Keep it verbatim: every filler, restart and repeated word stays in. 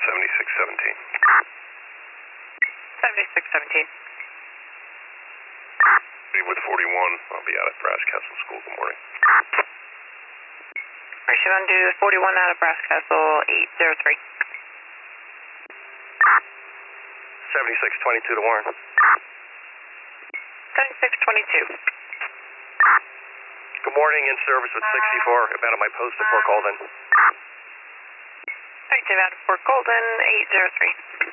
seventy-six seventeen. seventy-six seventeen. With forty-one, I'll be out at Brass Castle School. Good morning. Operation undo forty-one out of Brass Castle, eight zero three. seventy-six twenty-two to Warren. seventy-six twenty-two. Good morning, in service with sixty-four, about at my post at Port Colden. seventy-two out of Port Colden, eight zero three.